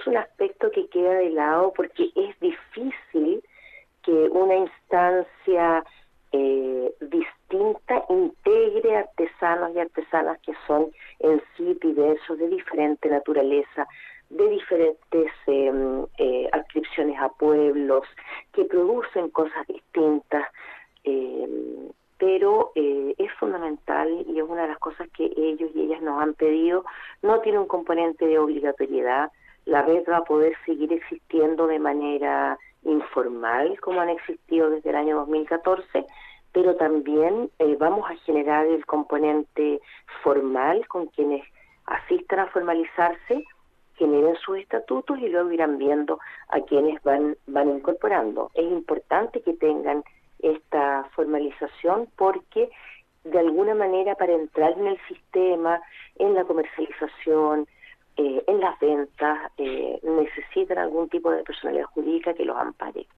un aspecto que queda de lado porque es difícil que una instancia distinta integre artesanos y artesanas que son en sí diversos, de diferente naturaleza, de diferentes adscripciones a pueblos, que producen cosas distintas, pero es fundamental y es una de las cosas que ellos y ellas nos han pedido. No tiene un componente de obligatoriedad. La red va a poder seguir existiendo de manera informal, como han existido desde el año 2014, pero también vamos a generar el componente formal con quienes asistan a formalizarse, generen sus estatutos y luego irán viendo a quienes van incorporando. Es importante que tengan esta formalización porque de alguna manera para entrar en el sistema, en la comercialización, en las ventas, necesitan algún tipo de personalidad jurídica que los ampare.